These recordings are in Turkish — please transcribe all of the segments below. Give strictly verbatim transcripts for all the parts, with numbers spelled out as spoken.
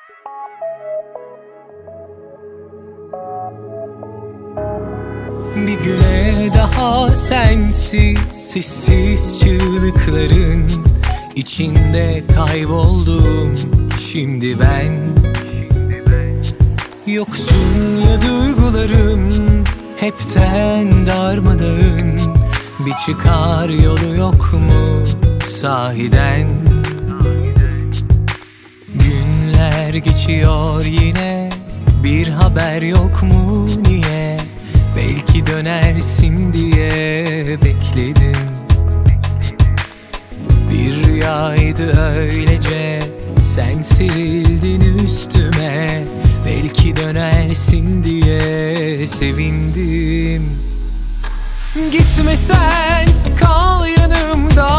Bir güne daha sensiz, sessiz çığlıkların içinde kayboldum şimdi ben. Yoksun ya duygularım, hepten darmadağın. Bir çıkar yolu yok mu sahiden? Günler geçiyor yine, bir haber yok mu niye? Belki dönersin diye bekledim. Bir rüyaydı öylece, sen serildin üstüme. Belki dönersin diye sevindim. Gitmesen, kal yanımda.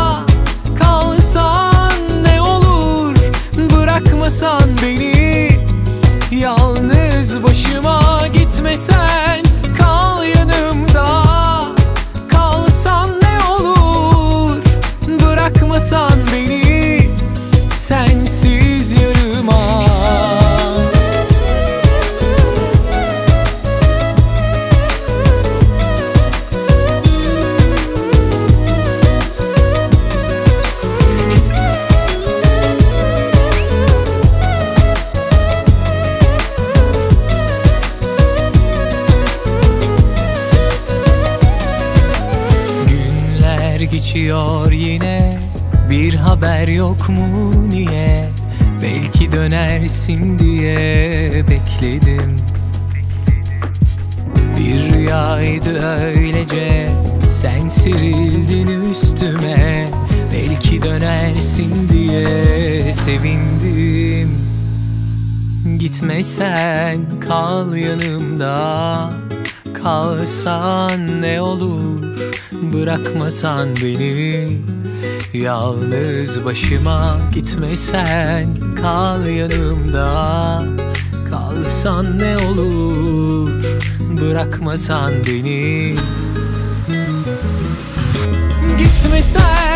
Kalsan ne olur, bırakmasan beni yalnız başıma. Gitmesen, kal yanımda. Kalsan ne olur, bırakmasan beni sensiz yarıma. Geçiyor yine, bir haber yok mu niye? Belki dönersin diye bekledim. Bir rüyaydı öylece, sen serildin üstüme. Belki dönersin diye sevindim. Gitmesen, kal yanımda. Kalsan ne olur, bırakmasan beni yalnız başıma. Gitmesen, kal yanımda. Kalsan ne olur, bırakmasan beni. Gitmesen